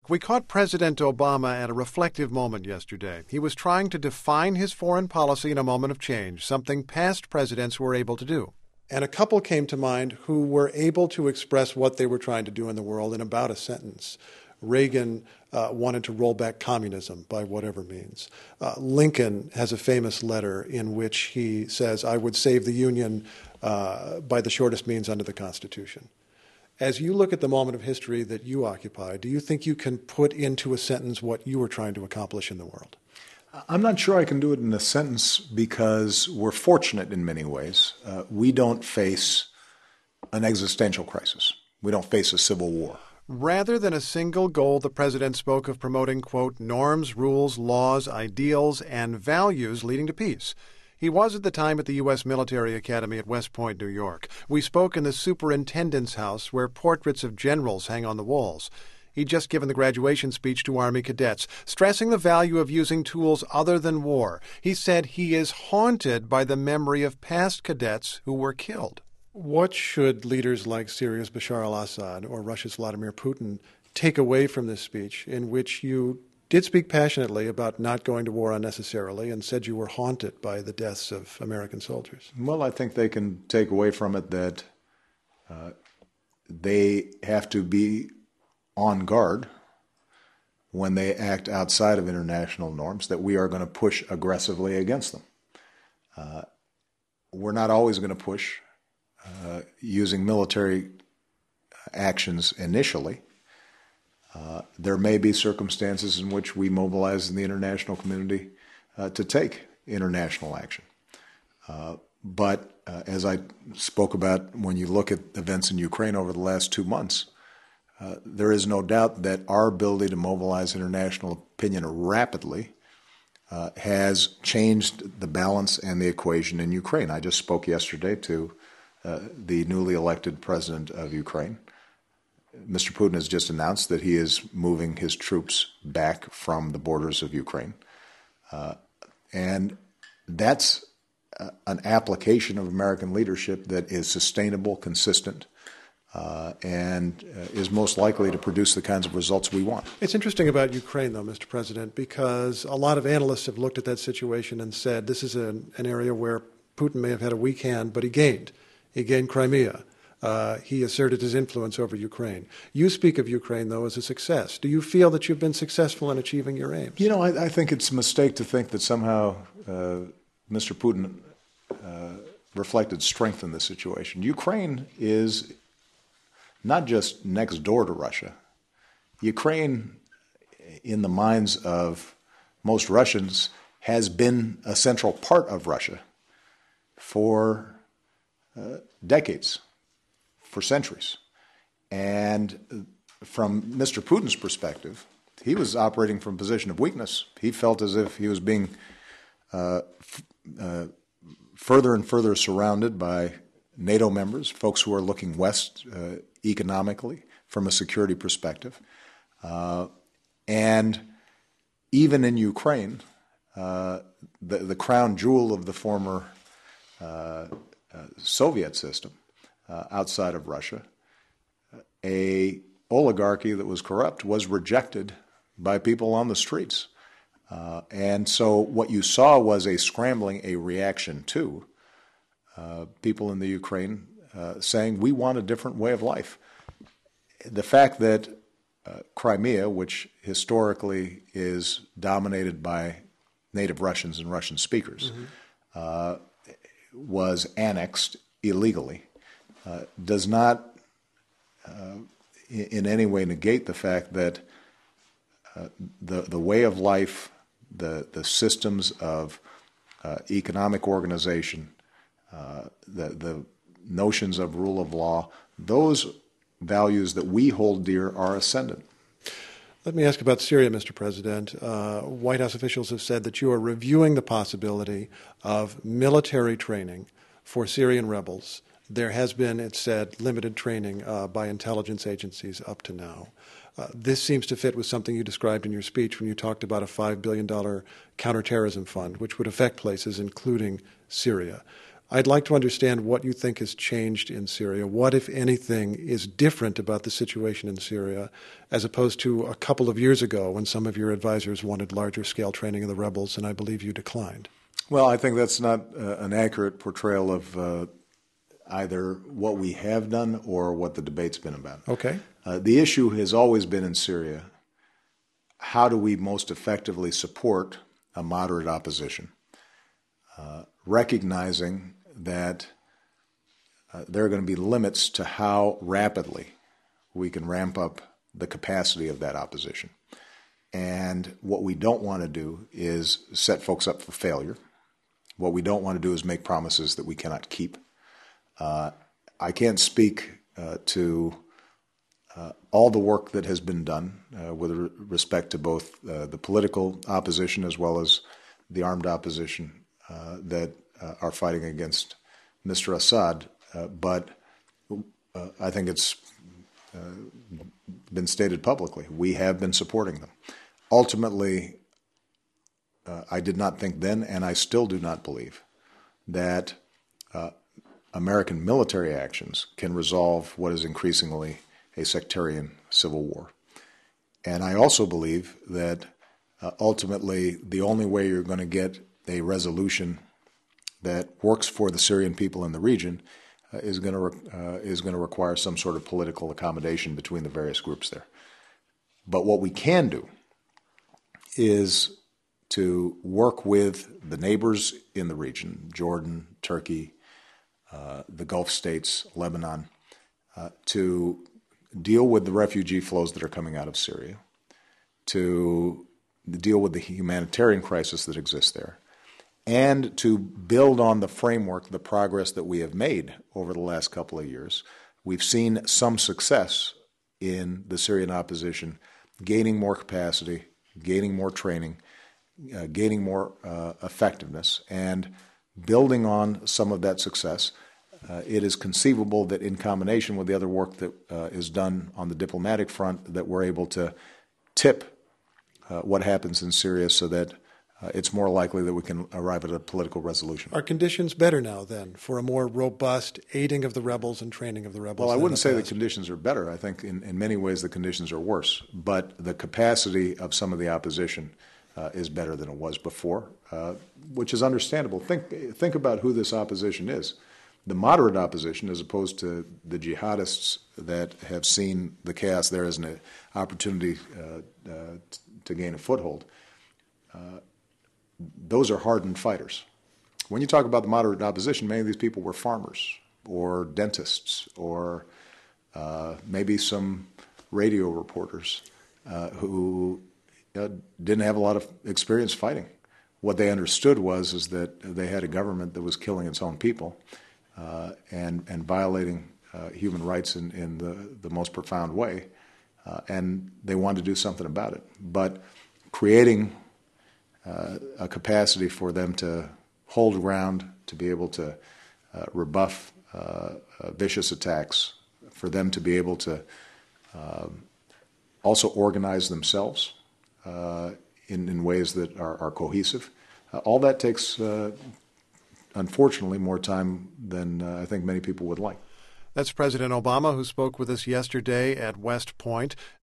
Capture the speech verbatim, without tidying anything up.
We caught President Obama at a reflective moment yesterday. He was trying to define his foreign policy in a moment of change, something past presidents were able to do. And a couple came to mind who were able to express what they were trying to do in the world in about a sentence. Reagan uh, wanted to roll back communism by whatever means. Uh, Lincoln has a famous letter in which he says, I would save the Union uh, by the shortest means under the Constitution. As you look at the moment of history that you occupy, do you think you can put into a sentence what you were trying to accomplish in the world? I'm not sure I can do it in a sentence because we're fortunate in many ways. Uh, we don't face an existential crisis. We don't face a civil war. Rather than a single goal, the president spoke of promoting, quote, norms, rules, laws, ideals, and values leading to peace. He was at the time at the U S Military Academy at West Point, New York. We spoke in the superintendent's house where portraits of generals hang on the walls. He'd just given the graduation speech to Army cadets, stressing the value of using tools other than war. He said he is haunted by the memory of past cadets who were killed. What should leaders like Syria's Bashar al-Assad or Russia's Vladimir Putin take away from this speech, in which you did speak passionately about not going to war unnecessarily and said you were haunted by the deaths of American soldiers? Well, I think they can take away from it that uh, they have to be on guard when they act outside of international norms, that we are going to push aggressively against them. Uh, we're not always going to push uh, using military actions initially. Uh, there may be circumstances in which we mobilize in the international community uh, to take international action. Uh, but uh, as I spoke about, when you look at events in Ukraine over the last two months, uh, there is no doubt that our ability to mobilize international opinion rapidly uh, has changed the balance and the equation in Ukraine. I just spoke yesterday to uh, the newly elected president of Ukraine. Mister Putin has just announced that he is moving his troops back from the borders of Ukraine. Uh, and that's uh, an application of American leadership that is sustainable, consistent, uh, and uh, is most likely to produce the kinds of results we want. It's interesting about Ukraine, though, Mister President, because a lot of analysts have looked at that situation and said this is an, an area where Putin may have had a weak hand, but he gained. He gained Crimea. Uh, he asserted his influence over Ukraine. You speak of Ukraine, though, as a success. Do you feel that you've been successful in achieving your aims? You know, I, I think it's a mistake to think that somehow uh, Mister Putin uh, reflected strength in this situation. Ukraine is not just next door to Russia. Ukraine, in the minds of most Russians, has been a central part of Russia for uh, decades. For centuries. And from Mister Putin's perspective, he was operating from a position of weakness. He felt as if he was being uh, f- uh, further and further surrounded by NATO members, folks who are looking west uh, economically from a security perspective. Uh, and even in Ukraine, uh, the, the crown jewel of the former uh, uh, Soviet system, Uh, outside of Russia, a oligarchy that was corrupt was rejected by people on the streets. Uh, and so what you saw was a scrambling, a reaction to uh, people in the Ukraine uh, saying, we want a different way of life. The fact that uh, Crimea, which historically is dominated by native Russians and Russian speakers, mm-hmm. uh, was annexed illegally, Uh, does not uh, in, in any way negate the fact that uh, the the way of life, the the systems of uh, economic organization, uh, the the notions of rule of law, those values that we hold dear are ascendant. Let me ask about Syria, Mister President. Uh, White House officials have said that you are reviewing the possibility of military training for Syrian rebels. There has been, it said, limited training uh, by intelligence agencies up to now. Uh, this seems to fit with something you described in your speech when you talked about a five billion dollars counterterrorism fund, which would affect places including Syria. I'd like to understand what you think has changed in Syria. What, if anything, is different about the situation in Syria as opposed to a couple of years ago when some of your advisors wanted larger-scale training of the rebels, and I believe you declined? Well, I think that's not uh, an accurate portrayal of uh, either what we have done or what the debate's been about. Okay. Uh, the issue has always been in Syria, how do we most effectively support a moderate opposition, uh, recognizing that uh, there are going to be limits to how rapidly we can ramp up the capacity of that opposition. And what we don't want to do is set folks up for failure. What we don't want to do is make promises that we cannot keep. Uh, I can't speak uh, to uh, all the work that has been done uh, with re- respect to both uh, the political opposition as well as the armed opposition uh, that uh, are fighting against Mister Assad, uh, but uh, I think it's uh, been stated publicly. We have been supporting them. Ultimately, uh, I did not think then, and I still do not believe, that uh, American military actions can resolve what is increasingly a sectarian civil war. And I also believe that uh, ultimately the only way you're going to get a resolution that works for the Syrian people in the region uh, is going to re- uh, is going to require some sort of political accommodation between the various groups there. But what we can do is to work with the neighbors in the region, Jordan, Turkey, uh, the Gulf states, Lebanon, uh, to deal with the refugee flows that are coming out of Syria, to deal with the humanitarian crisis that exists there, and to build on the framework, the progress that we have made over the last couple of years. We've seen some success in the Syrian opposition, gaining more capacity, gaining more training, uh, gaining more uh, effectiveness, and building on some of that success. Uh, it is conceivable that in combination with the other work that uh, is done on the diplomatic front, that we're able to tip uh, what happens in Syria so that Uh, it's more likely that we can arrive at a political resolution. Are conditions better now, then, for a more robust aiding of the rebels and training of the rebels? Well, I wouldn't the say the conditions are better. I think in, in many ways the conditions are worse. But the capacity of some of the opposition uh, is better than it was before, uh, which is understandable. Think, think about who this opposition is. The moderate opposition, as opposed to the jihadists that have seen the chaos there as an opportunity uh, uh, to gain a foothold. Uh, Those are hardened fighters. When you talk about the moderate opposition, many of these people were farmers or dentists or uh, maybe some radio reporters uh, who uh, didn't have a lot of experience fighting. What they understood was is that they had a government that was killing its own people uh, and and violating uh, human rights in, in the, the most profound way, uh, and they wanted to do something about it. But creating Uh, a capacity for them to hold ground, to be able to uh, rebuff uh, uh, vicious attacks, for them to be able to uh, also organize themselves uh, in, in ways that are, are cohesive. Uh, all that takes, uh, unfortunately, more time than uh, I think many people would like. That's President Obama, who spoke with us yesterday at West Point.